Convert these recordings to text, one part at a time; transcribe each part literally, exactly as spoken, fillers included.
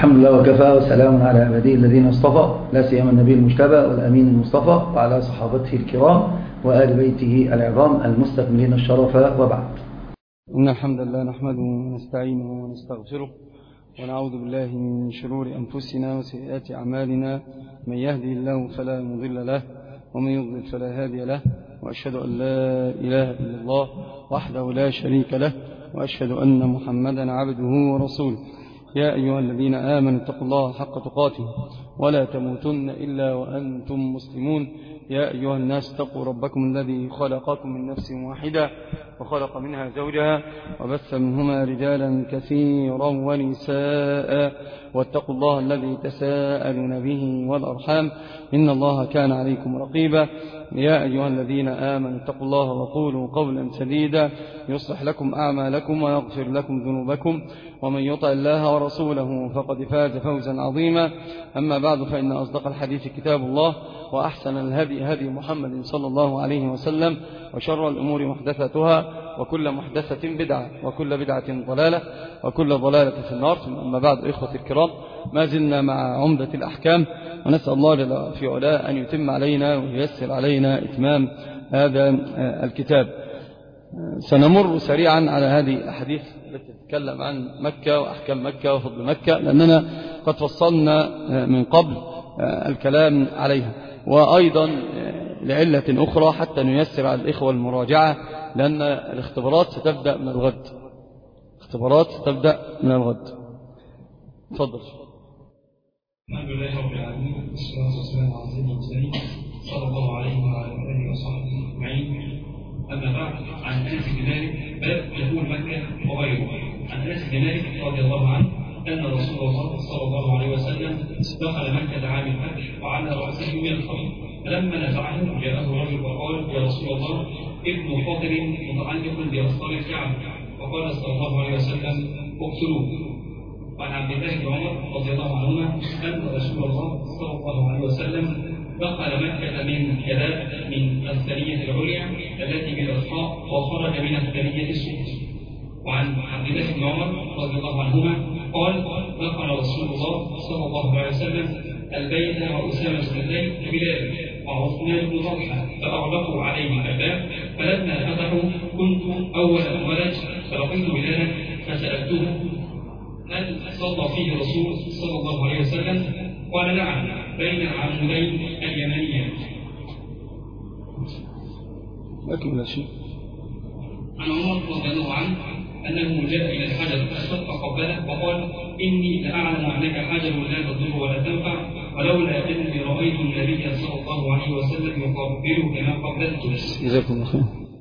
الحمد لله وكفى وسلام على عباده الذين اصطفى، لا سيما النبي المجتبى والأمين المصطفى وعلى صحابته الكرام وآل بيته العظام المستكملين الشرف، وبعد. إن الحمد لله نحمده ونستعينه ونستغفره ونعوذ بالله من شرور أنفسنا وسيئات أعمالنا، من يهدي الله فلا مضل له ومن يضلل فلا هادي له، وأشهد أن لا إله إلا الله وحده لا شريك له، وأشهد أن محمدا عبده ورسوله. يا أيها الذين آمنوا اتقوا الله حق تقاته ولا تموتن إلا وأنتم مسلمون. يا أيها الناس اتقوا ربكم الذي خلقكم من نفس واحدة وخلق منها زوجها وبث منهما رجالا كثيرا ونساء، واتقوا الله الذي تساءلون به والأرحام إن الله كان عليكم رقيبا. يا أيها الذين آمنوا اتقوا الله وقولوا قولا سديدا يصلح لكم أعمالكم ويغفر لكم ذنوبكم، ومن يطع الله ورسوله فقد فاز فوزا عظيما. أما بعد، فإن أصدق الحديث كتاب الله، وأحسن الهدي هدي محمد صلى الله عليه وسلم، وشر الأمور محدثاتها، وكل محدثة بدعة، وكل بدعة ضلالة، وكل ضلالة في النار. أما بعد، إخوة الكرام، ما زلنا مع عمدة الأحكام، ونسأل الله جل في علاه أن يتم علينا وييسر علينا إتمام هذا الكتاب. سنمر سريعا على هذه الأحاديث التي تتكلم عن مكة وأحكام مكة وفضل مكة، لأننا قد فصلنا من قبل الكلام عليها، وأيضا لعلة أخرى حتى نيسر على الإخوة المراجعة، لأن الاختبارات ستبدأ من الغد. اختبارات ستبدأ من الغد. تفضل. الحمد لله رب العالمين، والصلاة والسلام على سيدنا المرسلين صلى الله عليه وعلى آله وصحبه أجمعين. أما بعد، عن أنس بن مالك باب دخول مكة وغيره. عن أنس بن مالك رضي الله عنه أن رسول الله صلى الله عليه وسلم دخل مكة عام الفتح وعلى رأسه من الخمر، فلما نزعه جاءه رجل وقال: يا رسول الله، ابن فاطر متعلق بأسطار الكعبة. فقال صلى الله عليه وسلم: اقتلوه. وعن عبد الله بن عمر رضي الله عنهما أن رسول الله صلى الله عليه وسلم دخل مكة من كذاب من الثانية العليا التي بالإرخاء، وخرج من الثانية السفلى. وعن عبد الله بن عمر رضي الله عنهما قال: دخل رسول الله صلى الله عليه وسلم البيت وأسامة بن زيد بلال وعثمان بن طلحة، فأغلقوا عليه الباب، فلما فتحوا كنت أول ولد فلقيت بلالا فسألته: هل صلى فيه الرسول صلى الله عليه وسلم؟ قال: نعم، بين العمودين اليمانيين. أكمل شيء. عن عمر رضي الله عنه أنه جاء إلى الحجر فقبله وقال: إني لأعلم أنك حجر لا تضر ولا تنفع، ولولا أني رأيت النبي صلى الله عليه وسلم يقبله كما قبلته. جزاكم الله خير.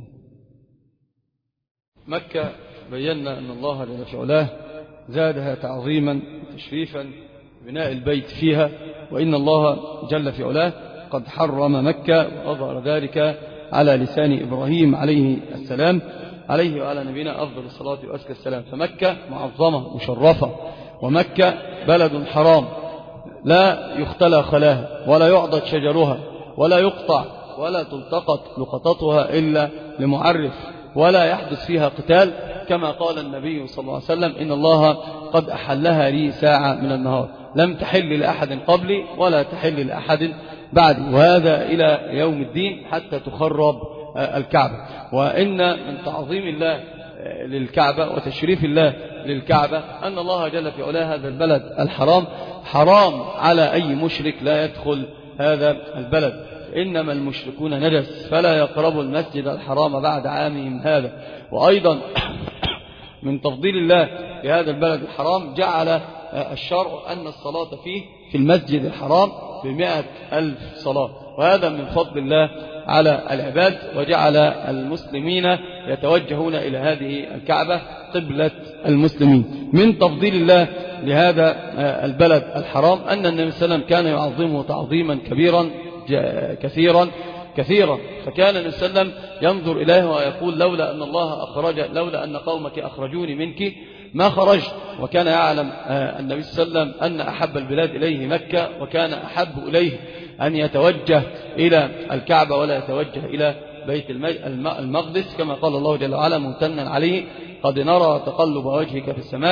مكة بينا أن الله جل في علاه زادها تعظيما وتشريفا بناء البيت فيها، وإن الله جل في علاه قد حرم مكة، وأظهر ذلك على لسان إبراهيم عليه السلام، عليه وعلى نبينا أفضل الصلاة وأزكى السلام. فمكة معظمة مشرفة، ومكة بلد حرام لا يختلى خلاها، ولا يعضد شجرها، ولا يقطع ولا تلتقط لقطتها إلا لمعرف، ولا يحدث فيها قتال، كما قال النبي صلى الله عليه وسلم: إن الله قد أحلها لي ساعة من النهار، لم تحل لأحد قبلي ولا تحل لأحد بعدي، وهذا إلى يوم الدين حتى تخرب الكعبة. وإن من تعظيم الله للكعبة وتشريف الله للكعبة أن الله جل في علاه هذا البلد الحرام حرام على أي مشرك لا يدخل هذا البلد، إنما المشركون نجس فلا يقربوا المسجد الحرام بعد عامهم هذا. وأيضا من تفضيل الله لهذا البلد الحرام جعل الشرع أن الصلاة فيه في المسجد الحرام بمئة ألف صلاة، وهذا من فضل الله على العباد، وجعل المسلمين يتوجهون إلى هذه الكعبة قبلة المسلمين. من تفضيل الله لهذا البلد الحرام أن النبي صلى الله عليه وسلم كان يعظمه تعظيما كبيرا كثيرا كثيرا، فكان النبي صلى الله عليه وسلم ينظر إليه ويقول: لولا أن الله أخرج لولا أن قومك أخرجوني منك ما خرجت. وكان يعلم النبي صلى الله عليه وسلم أن أحب البلاد إليه مكة، وكان أحب إليه أن يتوجه إلى الكعبة ولا يتوجه إلى بيت المقدس، كما قال الله جل وعلا ممتنا عليه: قد نرى تقلب وجهك في السماء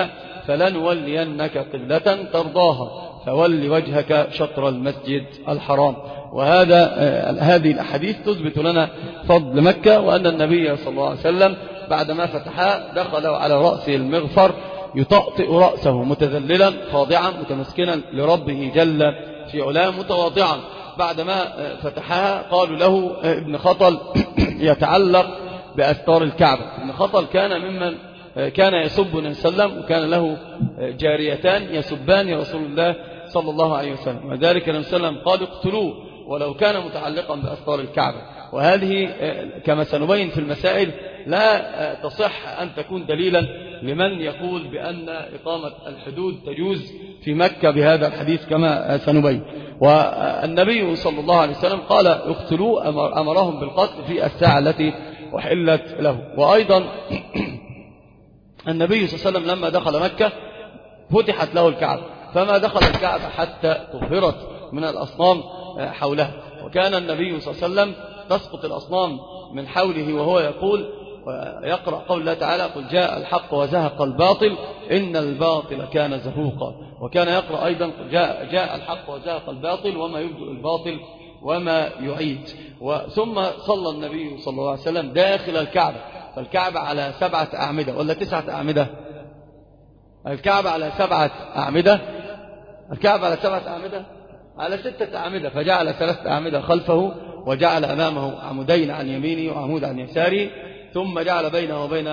فلنولينك قبلة ترضاها فول وجهك شطر المسجد الحرام. وهذا هذه الأحاديث تثبت لنا فضل مكة، وأن النبي صلى الله عليه وسلم بعدما فتحها دخل على رأسه المغفر يطأطئ رأسه متذللا خاضعا متمسكنا لربه جل في علاه متواضعا. بعدما فتحها قالوا له ابن خطل يتعلق بأستار الكعبة. ابن خطل كان ممن كان يسب النبي صلى الله عليه وسلم، وكان له جاريتان يسبان رسول الله صلى الله عليه وسلم، وذلك النبي صلى الله عليه وسلم قال اقتلوه ولو كان متعلقا بأستار الكعبة. وهذه كما سنبين في المسائل لا تصح أن تكون دليلا لمن يقول بأن إقامة الحدود تجوز في مكة بهذا الحديث كما سنبين. والنبي صلى الله عليه وسلم قال اقتلوه، أمرهم بالقتل في الساعة التي أحلت له. وأيضا النبي صلى الله عليه وسلم لما دخل مكة فتحت له الكعبة، فما دخل الكعبة حتى طهرت من الأصنام حولها. وكان النبي صلى الله عليه وسلم تسقط الأصنام من حوله وهو يقول ويقرأ قول الله تعالى قل جاء الحق وزهق الباطل إن الباطل كان زهوقا. وكان يقرأ أيضا قل جاء, جاء الحق وزهق الباطل وما يبدئ الباطل وما يعيد. وثم صلى النبي صلى الله عليه وسلم داخل الكعبة، فالكعبة على سبعة أعمدة ولا تسعة أعمدة؟ الكعبة على سبعة أعمدة الكعبة على سبعة أعمدة على ستة أعمدة، فجعل ثلاثة أعمدة خلفه وجعل أمامه عمودين عن يمينه وعمود عن يساره، ثم جعل بينه وبين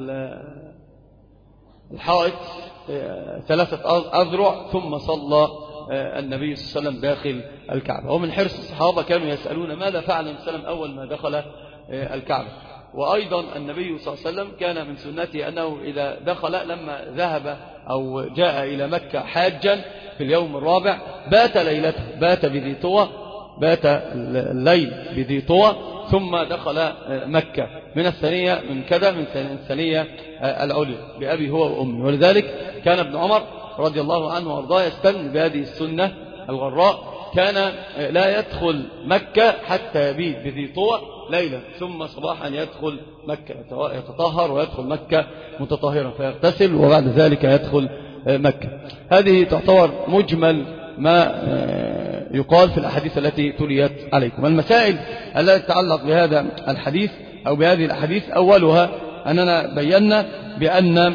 الحائط ثلاثة أذرع، ثم صلى النبي صلى الله عليه وسلم داخل الكعبة. ومن حرص الصحابة كانوا يسألون ماذا فعل النبي صلى الله عليه وسلم أول ما دخل الكعبة. وأيضا النبي صلى الله عليه وسلم كان من سنته أنه إذا دخل لما ذهب أو جاء إلى مكة حاجا في اليوم الرابع بات ليلته، بات بذي طوى، بات الليل بذي طوى، ثم دخل مكة من الثانية من كذا من الثانية العليا بأبي هو وأمي. ولذلك كان ابن عمر رضي الله عنه وارضاه يستن بهذه السنة الغراء، كان لا يدخل مكة حتى يبيت بذي طوى ليلة، ثم صباحا يدخل مكة يتطهر ويدخل مكة متطهرا فيغتسل وبعد ذلك يدخل مكة. هذه تعتبر مجمل ما يقال في الأحاديث التي تليت عليكم. المسائل التي تتعلق بهذا الحديث أو بهذه الأحاديث أولها أننا بينا بأن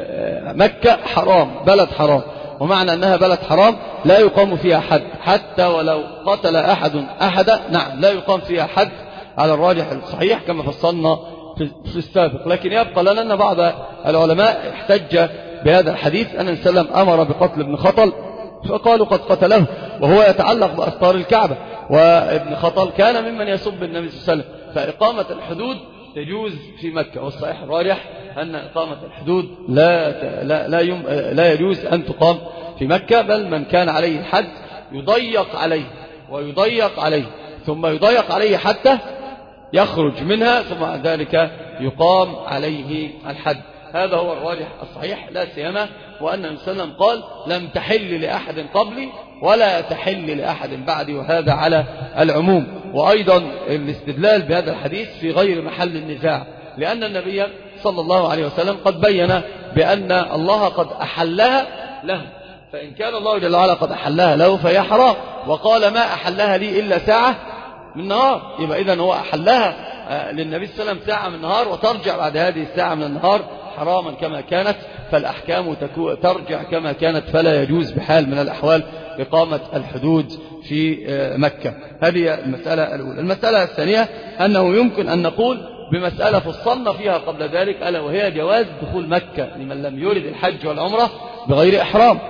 مكة حرام، بلد حرام، ومعنى أنها بلد حرام لا يقام فيها حد حتى ولو قتل أحد أحدا، نعم لا يقام فيها حد على الراجح الصحيح كما فصلنا في السابق. لكن يبقى لنا أن بعض العلماء احتج بهذا الحديث أن النبي صلى الله عليه وسلم أمر بقتل ابن خطل فقالوا قد قتله وهو يتعلق بأستار الكعبة، وابن خطل كان ممن يسب النبي صلى الله عليه وسلم. فإقامة الحدود تجوز في مكة، والصحيح الراجح أن إقامة الحدود لا لا لا, يم لا يجوز أن تقام في مكة، بل من كان عليه الحد يضيق عليه ويضيق عليه ثم يضيق عليه حتى يخرج منها، ثم بعد ذلك يقام عليه الحد. هذا هو الراجح الصحيح، لا سيما وأن النبي صلى الله عليه وسلم قال لم تحل لأحد قبلي ولا تحل لأحد بعدي، وهذا على العموم. وأيضا الاستدلال بهذا الحديث في غير محل النزاع، لأن النبي صلى الله عليه وسلم قد بين بأن الله قد أحلها له، فإن كان الله جل وعلا قد أحلها له فهي حرام، وقال ما أحلها لي إلا ساعة من نهار، يبقى إذن هو أحلها للنبي صلى الله عليه وسلم ساعة من النهار، وترجع بعد هذه الساعة من النهار حراما كما كانت، فالأحكام ترجع كما كانت، فلا يجوز بحال من الأحوال إقامة الحدود في مكة. هذه المسألة الأولى. المسألة الثانية أنه يمكن أن نقول بمسألة فصلنا فيها قبل ذلك، ألا وهي جواز دخول مكة لمن لم يرد الحج والعمرة بغير إحرام.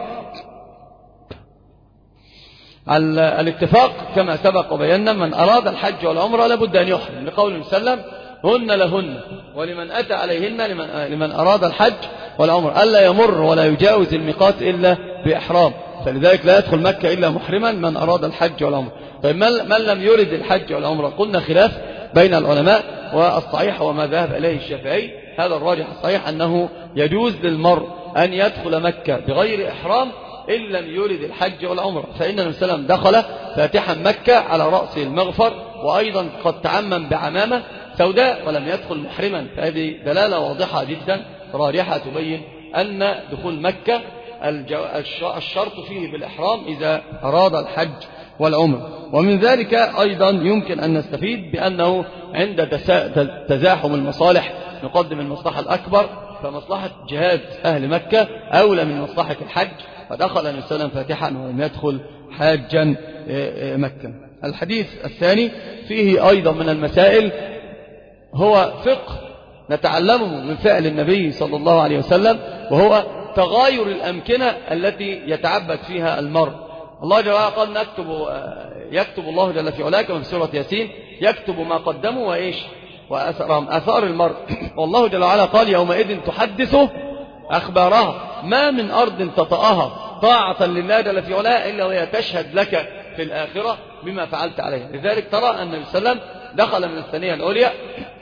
الاتفاق كما سبق وبينا من أراد الحج والعمرة لابد أن يحرم، لقول النبي صلى الله عليه وسلم هن لهن ولمن أتى عليهن لمن, لمن أراد الحج والعمرة ألا يمر ولا يجاوز الميقات إلا بإحرام، فلذلك لا يدخل مكة إلا محرما من أراد الحج والعمرة. طيب من لم يرد الحج والعمرة؟ قلنا خلاف بين العلماء، والصحيح وما ذهب إليه الشافعي هذا الراجح الصحيح أنه يجوز للمرء أن يدخل مكة بغير إحرام إن لم يرد الحج والعمرة، فإن النبي صلى الله عليه وسلم دخل فاتحا مكة على رأسه المغفر، وأيضا قد تعمم بعمامة سوداء ولم يدخل محرما، فهذه دلالة واضحة جدا راجحة تبين أن دخول مكة الشرط فيه بالإحرام إذا أراد الحج والعمر. ومن ذلك أيضا يمكن أن نستفيد بأنه عند تزاحم المصالح نقدم المصلحة الأكبر، فمصلحة جهاد أهل مكة أولى من مصلحة الحج، فدخل النبي صلى الله عليه وسلم فاتحا ولم يدخل حاجا مكة. الحديث الثاني فيه أيضا من المسائل هو فقه نتعلمه من فعل النبي صلى الله عليه وسلم، وهو تغاير الأمكنة التي يتعبد فيها المرء. الله جل وعلا قال نكتب يكتب الله جل في علاه كما في سورة ياسين يكتب ما قدموا وإيش وأثرهم أثار المرء. والله جل وعلا قال يومئذ تحدث أخبارها، ما من أرض تطأها طاعة لله جل في علاه إلا وهي تشهد لك في الآخرة بما فعلت عليها. لذلك ترى أن النبي صلى الله عليه وسلم دخل من الثانية العليا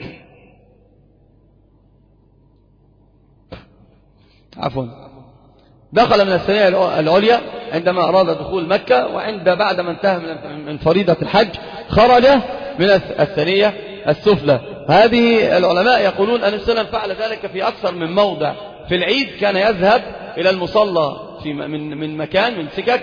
عفوا دخل من الثانية العليا عندما أراد دخول مكة، وعند بعد ما انتهى من فريضة الحج خرج من الثانية السفلى. هذه العلماء يقولون أن السلام فعل ذلك في أكثر من موضع. في العيد كان يذهب إلى المصلى في من من مكان من سكك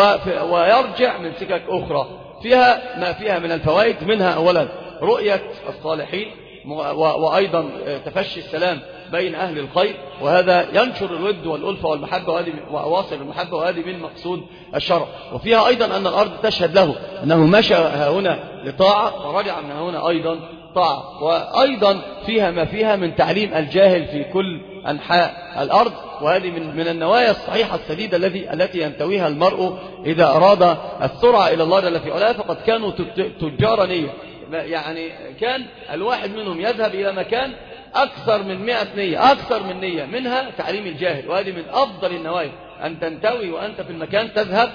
ويرجع من سكك أخرى فيها ما فيها من الفوائد، منها أولا رؤية الصالحين، وأيضا تفشي السلام بين أهل الخير، وهذا ينشر الود والألفة والمحبة وأواصر المحبة، وهذه من مقصود الشرع. وفيها أيضا أن الأرض تشهد له أنه مشى هنا لطاعة ورجع من هنا أيضا طاعة. وأيضا فيها ما فيها من تعليم الجاهل في كل أنحاء الأرض، وهذه من من النوايا الصحيحة السديدة التي التي ينتويها المرء إذا أراد السرعة إلى الله جل في علاه. فقد كانوا تجار نية، يعني كان الواحد منهم يذهب إلى مكان أكثر من مئة نية، أكثر من نية، منها تعليم الجاهل. وهذه من أفضل النوايا أن تنتوي وأنت في المكان تذهب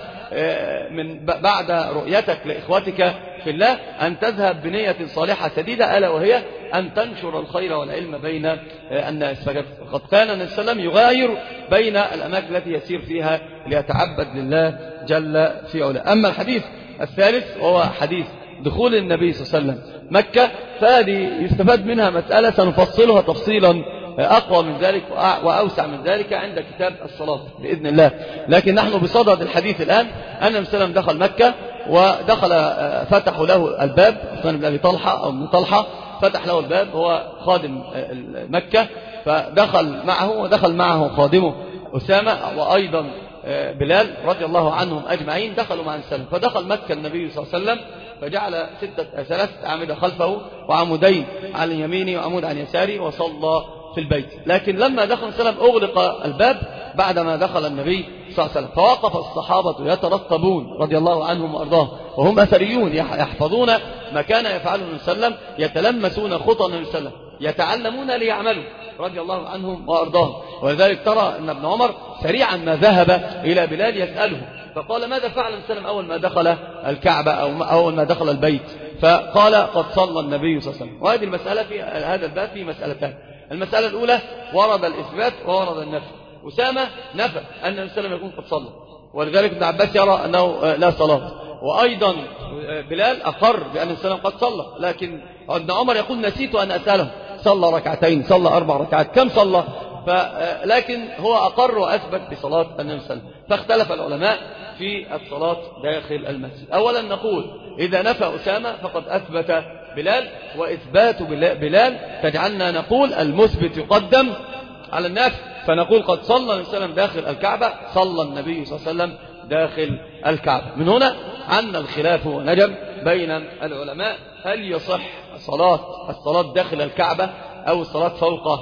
من بعد رؤيتك لإخوتك في الله أن تذهب بنية صالحة سديدة، ألا وهي أن تنشر الخير والعلم بين الناس. فقد كان النبي صلى الله عليه وسلم يغاير بين الأماكن التي يسير فيها ليتعبد لله جل في علاه. أما الحديث الثالث وهو حديث دخول النبي صلى الله عليه وسلم مكة، فهذه يستفاد منها مسألة سنفصلها تفصيلا أقوى من ذلك وأوسع من ذلك عند كتاب الصلاة بإذن الله. لكن نحن بصدد الحديث الآن أن النبي صلى الله عليه وسلم دخل مكة، ودخل فتحوا له الباب عثمان بن أبي طلحة أو ابن طلحة فتح له الباب، هو خادم مكة، فدخل معه ودخل معه خادمه أسامة وأيضا بلال رضي الله عنهم أجمعين، دخلوا مع السلام. فدخل مكة النبي صلى الله عليه وسلم فجعل ستة ثلاثة أعمدة خلفه وعمودين على يمينه وعمود عن يساره وصلى في البيت. لكن لما دخل السلام أغلق الباب بعدما دخل النبي صلى الله عليه وسلم، فوقف الصحابة يترقبون رضي الله عنهم وأرضاهم، وهم أثريون يحفظون ما كان يفعله النبي صلى الله عليه وسلم، يتلمسون خطى النبي صلى الله عليه وسلم، يتعلمون ليعملوا رضي الله عنهم وأرضاهم. ولذلك ترى أن ابن عمر سريعا ما ذهب إلى بلال يسأله، فقال ماذا فعل النبي صلى الله عليه وسلم أول ما دخل الكعبة أو أول ما دخل البيت؟ فقال قد صلى النبي صلى الله عليه وسلم. وهذه المسألة في هذا الباب في مسألتان. المسألة الأولى ورد الإثبات وورد النفي. أسامة نفى أن النبي صلى الله عليه وسلم يكون قد صلى، ولذلك ابن عباس يرى أنه لا صلاة، وأيضا بلال أقر بأن النبي صلى الله عليه وسلم قد صلى. لكن ابن عمر يقول نسيت أن أسأله، صلى ركعتين، صلى أربع ركعات، كم صلى؟ لكن هو أقر وأثبت بصلاة النبي صلى الله عليه وسلم. فاختلف العلماء في الصلاة داخل المسجد. أولا نقول إذا نفى أسامة فقد أثبت بلال، وإثبات بلال تجعلنا نقول المثبت يقدم على النفي، فنقول قد صلى النبي صلى الله عليه وسلم داخل الكعبة، صلى النبي صلى الله عليه وسلم داخل الكعبة. من هنا عنا الخلاف ونجم بين العلماء هل يصح صلاة الصلاة داخل الكعبة أو الصلاة فوق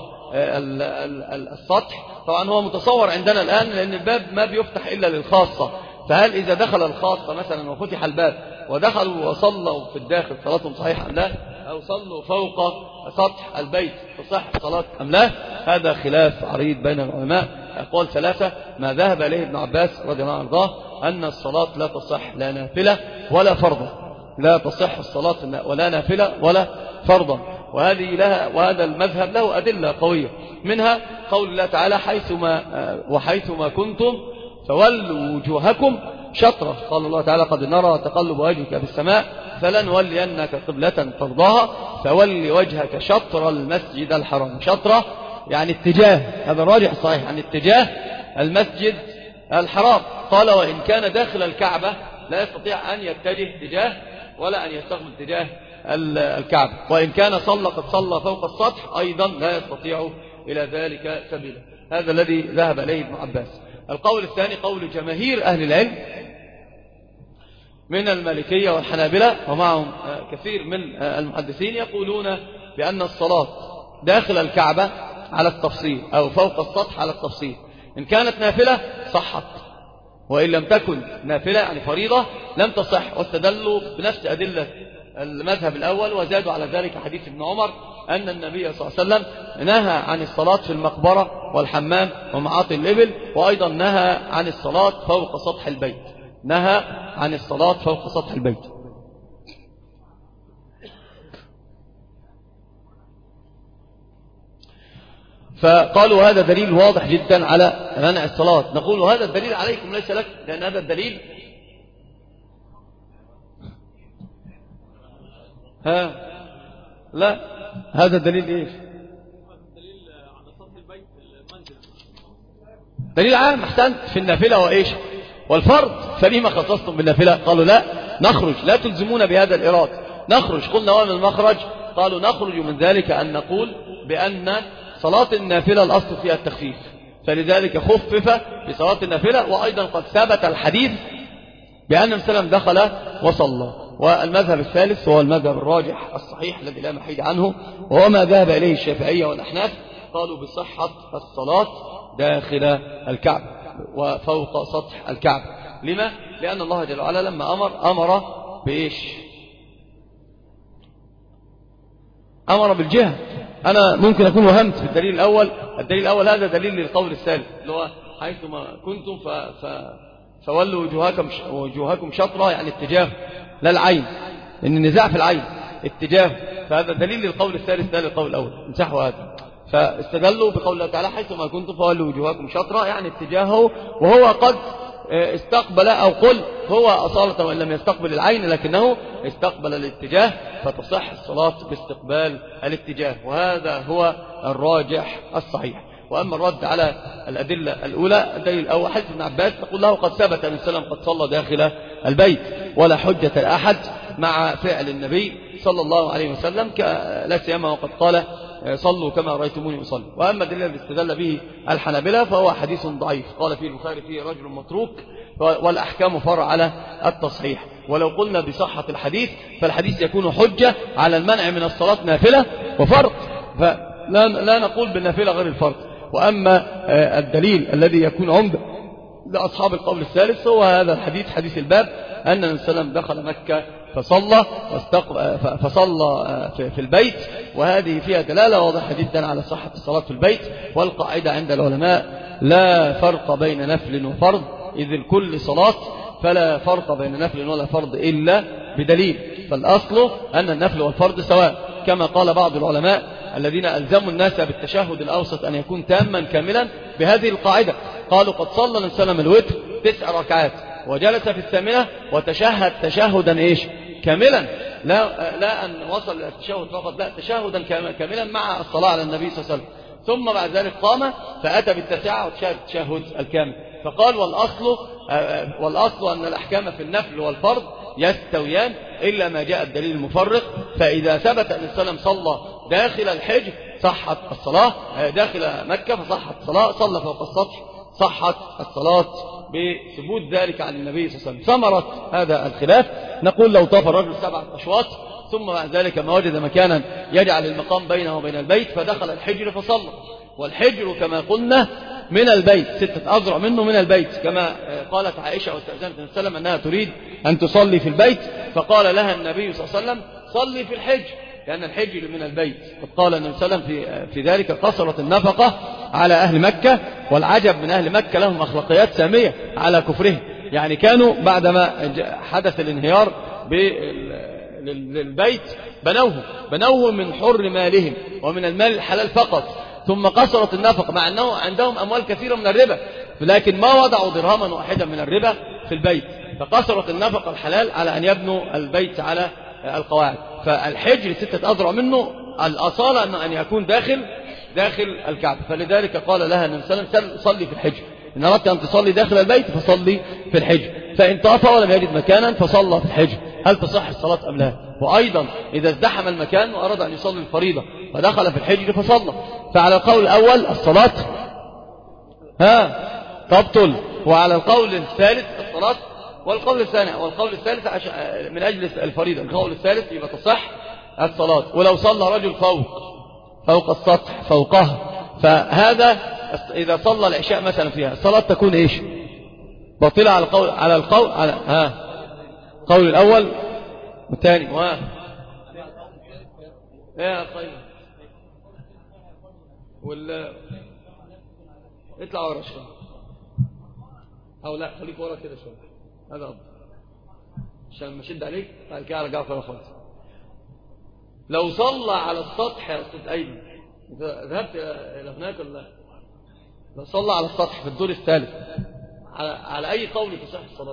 السطح. طبعا هو متصور عندنا الآن لأن الباب ما بيفتح إلا للخاصة، فهل إذا دخل الخاصة مثلا وفتح الباب ودخلوا وصلوا في الداخل صلاتهم صحيحة أم لا، أو صلوا فوق سطح البيت تصح الصلاة أم لا؟ هذا خلاف عريض بين العلماء. أقوال ثلاثة. ما ذهب إليه ابن عباس رضي الله عنه أن الصلاة لا تصح لا نافلة ولا فرضا، لا تصح الصلاة ولا نافلة ولا فرضا. وهذه لها وهذا المذهب له أدلة قوية، منها قول الله تعالى حيثما وحيثما كنتم فولوا وجوهكم شطرة. قال الله تعالى قد نرى تقلب وجهك في السماء فلنولينك قبلة ترضاها فول وجهك شطر المسجد الحرام. شطرة يعني اتجاه، هذا الراجح صحيح، يعني اتجاه المسجد الحرام. قال وإن كان داخل الكعبة لا يستطيع أن يتجه اتجاه ولا أن يستقبل اتجاه الكعبة، وإن كان صلى قد صلى فوق السطح أيضا لا يستطيع إلى ذلك سبيلا. هذا الذي ذهب إليه ابن عباس. القول الثاني قول جماهير أهل العلم من المالكية والحنابلة ومعهم كثير من المحدثين، يقولون بأن الصلاة داخل الكعبة على التفصيل أو فوق السطح على التفصيل، إن كانت نافلة صحت، وإن لم تكن نافلة يعني فريضة لم تصح. واستدلوا بنفس أدلة المذهب الأول، وزادوا على ذلك حديث ابن عمر أن النبي صلى الله عليه وسلم نهى عن الصلاة في المقبرة والحمام ومعاطي الإبل، وأيضا نهى عن الصلاة فوق سطح البيت، نهى عن الصلاة فوق سطح البيت. فقالوا هذا دليل واضح جدا على منع الصلاة. نقول هذا الدليل عليكم ليس لك، لأن هذا الدليل ها لا هذا الدليل ايش؟ دليل عام احسنت في النافلة وايش والفرض. فلما خصصتم بالنافلة؟ قالوا لا نخرج، لا تلزمون بهذا الإراد، نخرج. قلنا ومن المخرج؟ قالوا نخرج من ذلك أن نقول بأن صلاة النافلة الأصل فيها التخفيف، فلذلك خفف في صلاة النافلة. وأيضا قد ثبت الحديث بأن السلام دخل وصلى. والمذهب الثالث هو المذهب الراجح الصحيح الذي لا محيد عنه، وهو ما ذهب إليه الشافعية والأحناف، قالوا بصحة الصلاة داخل الكعبة وفوق سطح الكعبة. لما؟ لأن الله جل وعلا لما أمر أمر بإيش؟ أمر بالجهة. أنا ممكن أكون وهمت في الدليل الأول. الدليل الأول هذا دليل للقول الثالث اللي هو حيثما كنتم ف... ف... فولوا وجوهكم وجوهكم شطرة، يعني اتجاه لا العين، إن النزاع في العين اتجاه. فهذا دليل للقول الثالث لا للقول الأول. انسحوا هذا. فاستدلوا بقول الله تعالى حيثما كنتم فولوا وجوهكم شطرة، يعني اتجاهه، وهو قد استقبل أو قل هو أصالة وإن لم يستقبل العين لكنه استقبل الاتجاه، فتصح الصلاة باستقبال الاتجاه. وهذا هو الراجح الصحيح. وأما الرد على الأدلة الأولى، الدليل الأول حديث ابن عباس نقول له قد ثبت أن السلام قد صلى داخل البيت، ولا حجة لأحد مع فعل النبي صلى الله عليه وسلم، لا سيما وقد قال صلوا كما رأيتموني أصلي. وأما الدليل الذي استدل به الحنابلة فهو حديث ضعيف، قال فيه البخاري فيه رجل متروك والأحكام فرع على التصحيح. ولو قلنا بصحة الحديث فالحديث يكون حجة على المنع من الصلاة نافلة وفرض، فلا لا نقول بالنافلة غير الفرض. وأما الدليل الذي يكون عمدة لأصحاب القول الثالث هو هذا الحديث، حديث الباب، أن النبي صلى الله عليه وسلم دخل مكة فصلى فصلى في البيت، وهذه فيها دلالة واضحة جدا على صحة الصلاة في البيت. والقاعدة عند العلماء لا فرق بين نفل وفرض، إذ الكل صلاة، فلا فرق بين نفل ولا فرض إلا بدليل. فالأصل أن النفل والفرض سواء، كما قال بعض العلماء الذين ألزموا الناس بالتشهد الأوسط أن يكون تاما كاملا بهذه القاعدة. قالوا قد صلى النبي صلى الله عليه وسلم الوتر تسع ركعات وجلس في الثامنة وتشهد تشهدا إيش كاملا، لا, لا أن وصل إلى التشهد فقط، لا تشهدا كاملا مع الصلاة على النبي صلى الله عليه وسلم. ثم بعد ذلك قام فأتى بالتسعة وتشهد التشهد الكامل. فقال والأصل, والأصل أن الأحكام في النفل والفرض يستويان إلا ما جاء الدليل المفرق. فإذا ثبت أن السلام صلى داخل الحجر صحت الصلاة، داخل مكة فصحت الصلاة، صلى فوق السطح صحت الصلاة بثبوت ذلك عن النبي صلى الله عليه وسلم. ثمرة هذا الخلاف نقول لو طاف الرجل سبعة أشواط ثم بعد ذلك ما وجد مكانا يجعل المقام بينه وبين البيت فدخل الحجر فصلى، والحجر كما قلنا من البيت ستة أذرع منه من البيت، كما قالت عائشة واستأذنت النبي صلى الله عليه وسلم أنها تريد أن تصلي في البيت، فقال لها النبي صلى الله عليه وسلم صلي في الحجر لأن الحجر من البيت. قال النبي صلى الله عليه وسلم في, في ذلك قصرت النفقة على أهل مكة، والعجب من أهل مكة لهم أخلاقيات سامية على كفرهم. يعني كانوا بعدما حدث الانهيار للبيت بنوه بنوه من حر مالهم ومن المال الحلال فقط، ثم قصرت النفقة مع أنه عندهم أموال كثيرة من الربا، لكن ما وضعوا درهما واحدا من الربا في البيت، فقصرت النفقة الحلال على أن يبنوا البيت على القواعد. فالحجر ستة أذرع منه الأصالة أن يكون داخل داخل الكعبة. فلذلك قال لها النبي صلى الله عليه وسلم صلي في الحجر، إن أردت أن تصلي داخل البيت فصلي في الحجر. فإن طاف ولم يجد مكانا فصلى في الحجر. هل تصح الصلاة أم لا؟ وأيضا إذا ازدحم المكان وأراد أن يصلي الفريضة فدخل في الحجر فصلى. فعلى القول الأول الصلاة ها تبطل، وعلى القول الثالث الصلاة، والقول الثاني والقول الثالث من أجل الفريضة، القول الثالث يبقى تصح الصلاة. ولو صلى رجل فوق فوق السطح فوقها، فهذا إذا صلى العشاء مثلا فيها الصلاة تكون إيش؟ باطلة على القول على القول على ها القول الأول والثاني. وها يا طيب ولا اطلع ورا شوية، أو لا خليك ورا كده شوية، هذا أفضل عشان ما شد عليك بعد كده ارجع ورا خالص. لو صلى على السطح يا أستاذ أيمن، ذهبت إلى هناك ولا لا؟ لو صلى على السطح في الدور الثالث على, على أي قول تصح الصلاة؟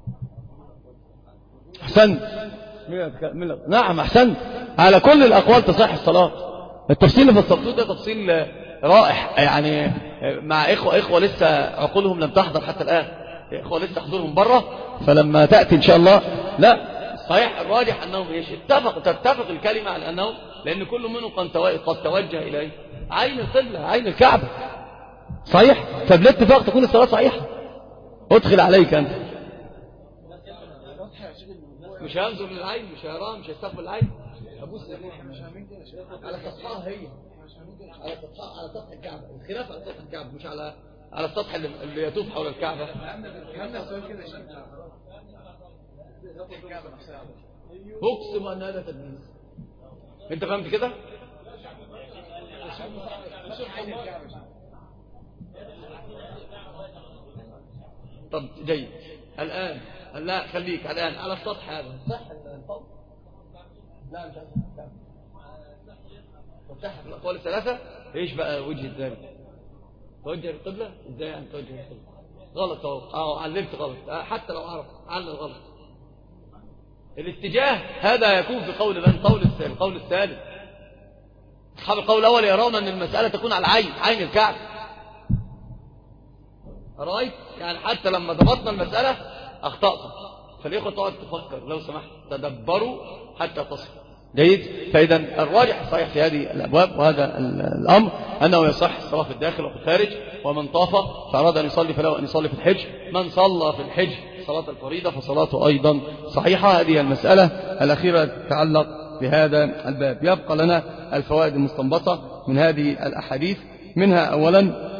أحسنت. نعم أحسنت، على كل الأقوال تصح الصلاة. التفصيل اللي فصلتوه ده تفصيل رائح، يعني مع إخوة إخوة لسه عقولهم لم تحضر حتى الآن، إخوة لسه حضورهم بره، فلما تأتي إن شاء الله. لا صحيح الراجح أنهم إيش اتفق تتفق الكلمة على أنه لأن كل منهم قد توجه إليه عين القبلة عين الكعبة، صحيح. فبالاتفاق تكون الصلاة صحيحة. ادخل عليك أنت، مش هينظر للعين، مش هيراه، مش هيستقبل العين، أبوس على سطحها، هي على سطحها على سطح الكعبة، الخلاف على سطح الكعبة مش على على السطح اللي يطوف حول الكعبة. اقسم ان هذا تدليس. انت فهمت كده؟ طب جيد. الان لا خليك الان على السطح هذا صح الفوق. لا مش صح الاقوال الثلاثه. ايش بقى وجه ذلك؟ توجه القبلة ازاي يعني توجه القبلة؟ غلط اهو، اه علمت غلط، حتى لو عرف علم غلط. الاتجاه هذا يكون في قول من؟ قول الثالث. القول الثالث اصحاب القول الاول يرون ان المسألة تكون على العين، عين الكعب. رايت يعني حتى لما ضبطنا المسألة اخطأت. فالاخوة تقعد تفكر لو سمحت، تدبروا حتى تصل. جيد. فإذا الراجح الصحيح في هذه الأبواب وهذا الأمر أنه يصح الصلاة في الداخل وفي الخارج. ومن طاف فأراد أن يصلي فله أن يصلي في الحج. من صلى في الحج صلاة الفريضة فصلاته أيضا صحيحة. هذه المسألة الأخيرة تتعلق بهذا الباب. يبقى لنا الفوائد المستنبطة من هذه الأحاديث. منها أولا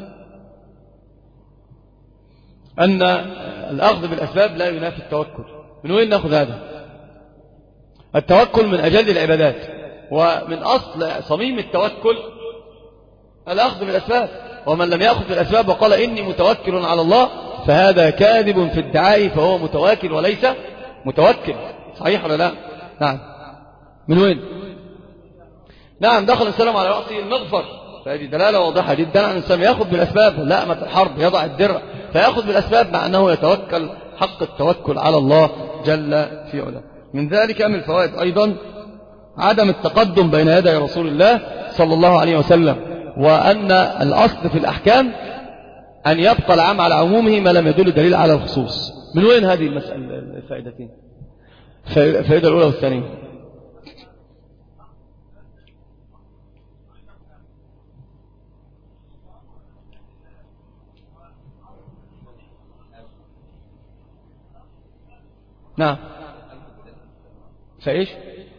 أن الأخذ بالأسباب لا ينافي التوكل. من وين نأخذ هذا؟ التوكل من أجل العبادات، ومن أصل صميم التوكل الأخذ بالأسباب. ومن لم يأخذ بالأسباب وقال إني متوكل على الله فهذا كاذب في الدعاء، فهو متواكل وليس متوكل. صحيح ولا لا؟ نعم. من وين؟ نعم دخل السلام على رأسه المغفر، فهذه دلالة واضحة جدا أن الإنسان يأخذ بالأسباب. لأمة الحرب يضع الدرع فيأخذ بالأسباب مع أنه يتوكل حق التوكل على الله جل في علاه. من ذلك من الفوائد أيضا عدم التقدم بين يدي رسول الله صلى الله عليه وسلم، وأن الأصل في الأحكام أن يبقى العام على عمومه ما لم يدل دليل على الخصوص. من وين هذه المسألة الفائدتين؟ الفائدة الأولى والثانية. نعم فإيش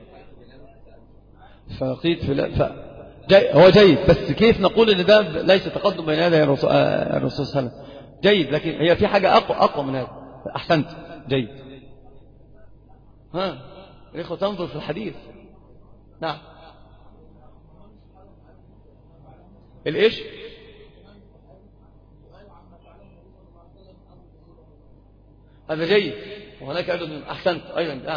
فلقيت في ف... جي... هو جيد، بس كيف نقول ان ده ليس تقدم بين يدي الرسول صلى الله عليه وسلم؟ جيد، لكن هي في حاجة أقوى أقوى من هذا. أحسنت، جيد. ها الإخوة تنظر في الحديث. نعم الإيش هذا جيد. وهناك أيضا أحسنت أيضا. نعم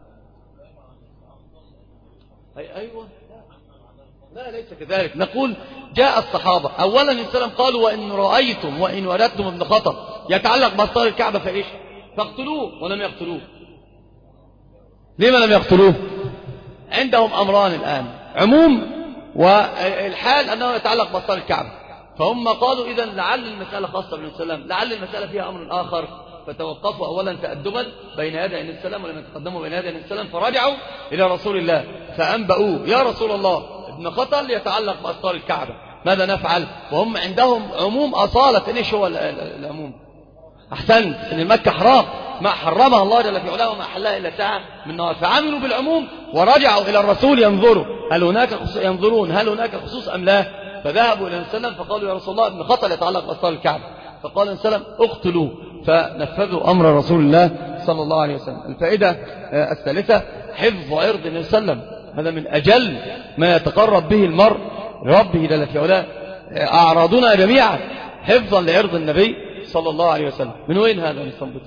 أي أيوة. لا ليس كذلك. نقول جاء الصحابة أولا السلام قالوا وإن رأيتم وإن وردتم ابن خطر يتعلق بأسطار الكعبة فإيش فاقتلوه، ولم يقتلوه. لما لم يقتلوه؟ عندهم أمران الآن، عموم والحال أنه يتعلق بأسطار الكعبة. فهم قالوا إذا لعل المسألة خاصة بالنبي صلى الله عليه وسلم، لعل المسألة فيها أمر آخر، فتوقفوا أولا تأدبا بين يدي النبي صلى الله عليه وسلم ولم يتقدموا بين يدي النبي صلى الله عليه وسلم، فرجعوا إلى رسول الله فأنبأوه: يا رسول الله، ابن خطل يتعلق بأسطار الكعبة، ماذا نفعل؟ وهم عندهم عموم أصالة. إيش هو العموم؟ أحسنت، إن مكة حرام، ما حرمها الله جل في علاه وما أحلها إلا ساعة من نهار، فعملوا بالعموم ورجعوا إلى الرسول ينظروا هل هناك ينظرون هل هناك خصوص أم لا. فذهبوا إلى النبي صلى الله عليه وسلم فقالوا: يا رسول الله، ابن خطل يتعلق بأسطار الكعبة. فقال النبي صلى الله عليه وسلم: اقتلوه. فنفذوا أمر رسول الله صلى الله عليه وسلم. الفائدة الثالثة: حفظ عرض النبي صلى الله عليه وسلم، هذا من أجل ما يتقرب به المرء لربه جل في علاه. أعراضنا جميعا حفظا لعرض النبي صلى الله عليه وسلم. من وين هذا نستنبط؟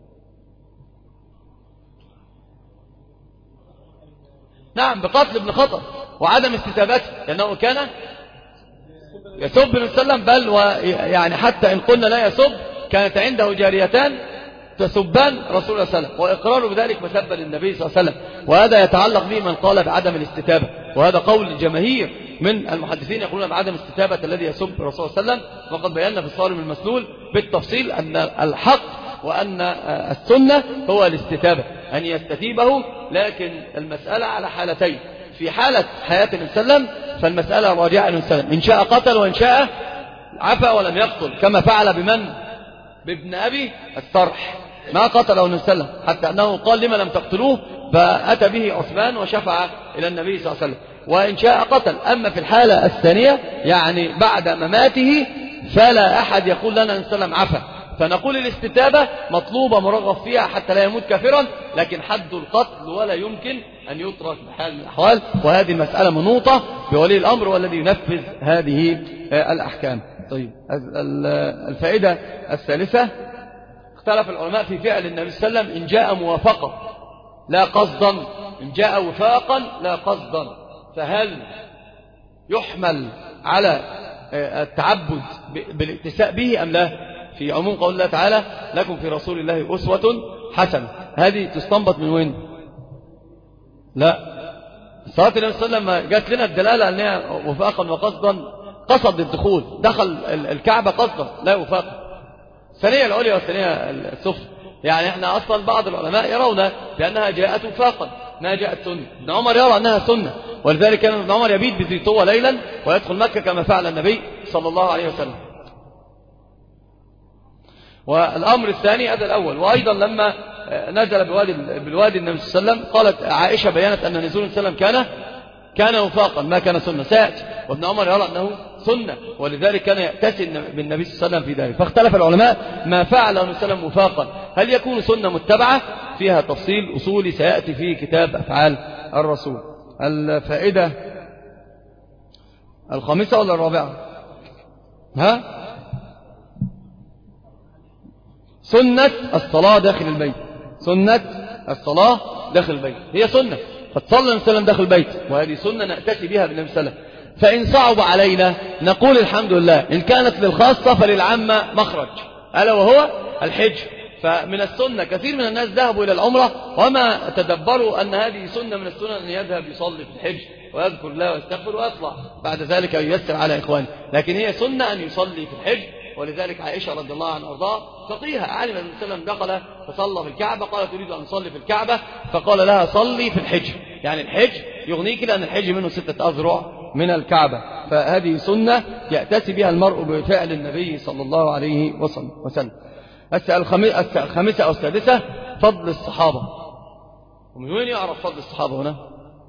نعم، بقتل ابن خطل وعدم استتابته، لأنه كان يسب النبي صلى الله عليه وسلم، بل ويعني حتى إن قلنا لا يسب، كانت عنده جاريتان تسبان رسول الله صلى الله عليه وسلم، وإقراره بذلك مسبا للنبي صلى الله عليه وسلم. وهذا يتعلق به من قال بعدم الاستتابة، وهذا قول الجماهير من المحدثين يقولون بعدم استتابة الذي يسب الرسول صلى الله عليه وسلم. وقد بينا في الصارم المسلول بالتفصيل أن الحق وأن السنة هو الاستتابة، أن يستتيبه. لكن المسألة على حالتين: في حالة حياة النبي صلى الله عليه وسلم فالمسألة راجعة النبي صلى الله عليه وسلم، إن شاء قتل وإن شاء عفا ولم يقتل، كما فعل بمن؟ بابن أبي السرح، ما قتله النبي صلى الله عليه وسلم، حتى أنه قال: لما لم تقتلوه؟ فأتى به عثمان وشفع إلى النبي صلى الله عليه وسلم، وإن شاء قتل. أما في الحالة الثانية يعني بعد مماته فلا أحد يقول لنا النبي صلى الله عليه وسلم عفا، فنقول الاستتابة مطلوبة مرغب فيها حتى لا يموت كافرا، لكن حد القتل ولا يمكن أن يترك بحال من الأحوال. وهذه المسألة منوطة بولي الأمر والذي ينفذ هذه الأحكام. طيب، الفائدة الثالثة: اختلف العلماء في فعل النبي صلى الله عليه وسلم إن جاء موافقة لا قصدا، إن جاء وفاقا لا قصدا، فهل يحمل على التعبد بالاتساء به أم لا؟ في عموم قول الله تعالى: لكم في رسول الله أسوة حسنة، هذه تستنبط من وين؟ لا، صلاة النبي صلى الله عليه وسلم جات لنا الدلالة أنها وفاقا وقصدا، قصد الدخول، دخل الكعبة قصدا لا وفاقا، الثانية العليا والثانية السفلى. يعني احنا أصلا بعض العلماء يرون بأنها جاءت وفاقا ما جاءت سنة. ابن عمر يرى أنها سنة، ولذلك كان ابن عمر يبيت بذي طوى ليلا ويدخل مكة كما فعل النبي صلى الله عليه وسلم. والأمر الثاني هذا الأول. وأيضا لما نزل بالوادي, بالوادي النبي صلى الله عليه وسلم قالت عائشة بيانت أن نزول النبي صلى الله عليه وسلم كان كان وفاقا ما كان سنة سيأتي، وابن عمر يرى أنه سنة، ولذلك كان يأتسي بالنبي صلى الله عليه وسلم في ذلك. فاختلف العلماء ما فعله النبي صلى الله عليه وسلم وفاقا، هل يكون سنة متبعة؟ فيها تفصيل أصولي سيأتي في كتاب أفعال الرسول. الفائدة الخامسة ولا الرابعة؟ ها؟ سنة الصلاة داخل البيت. سنة الصلاة داخل البيت هي سنة، قد صلى النبي صلى الله عليه وسلم داخل البيت، وهذه سنة نأتي بها بالنبي صلى الله عليه وسلم. فإن صعب علينا نقول الحمد لله، إن كانت للخاصة فللعامة مخرج، ألا وهو الحج. فمن السنة كثير من الناس ذهبوا إلى العمرة وما تدبروا أن هذه سنة من السنة أن يذهب يصلي في الحج ويذكر الله ويستغفر ويطلع بعد ذلك ييسر على إخوانه، لكن هي سنة أن يصلي في الحج. ولذلك عائشة رضي الله عنها وارضاها فقيها علم النبي صلى الله عليه وسلم دخل فصلى في الكعبة، قالت تريد أن تصلي في الكعبة، فقال لها صلي في الحج، يعني الحج يغنيك لأن الحج منه ستة أذرع من الكعبة. فهذه سنة يأتسي بها المرء بفعل النبي صلى الله عليه وسلم. الخامسة أو السادسة: فضل الصحابة. ومن وين يعرف فضل الصحابة هنا؟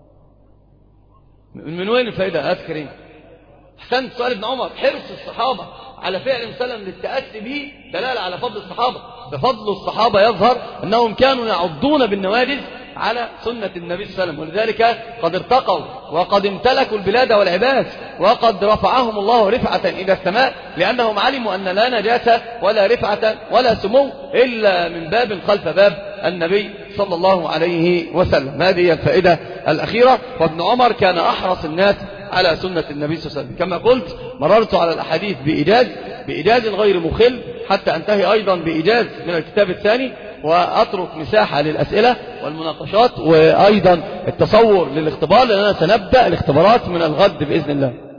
من وين الفائدة؟ أذكرين أحسنت سؤال ابن عمر. حرص الصحابة على فعل النبي صلى الله عليه وسلم للتأسي به دلالة على فضل الصحابة. بفضل الصحابة يظهر أنهم كانوا يعضون بالنواجذ على سنة النبي صلى الله عليه وسلم، ولذلك قد ارتقوا وقد امتلكوا البلاد والعباد، وقد رفعهم الله رفعة إلى السماء، لأنهم علموا أن لا نجاسة ولا رفعة ولا سمو إلا من باب خلف باب النبي صلى الله عليه وسلم. هذه هي الفائدة الأخيرة. وابن عمر كان أحرص الناس على سنة النبي صلى الله عليه وسلم. كما قلت مررت على الأحاديث بإيجاز بإيجاز غير مخل حتى أنتهي أيضا بإيجاز من الكتاب الثاني، وأترك مساحة للأسئلة والمناقشات وأيضا التصور للاختبار، لأننا سنبدأ الاختبارات من الغد بإذن الله.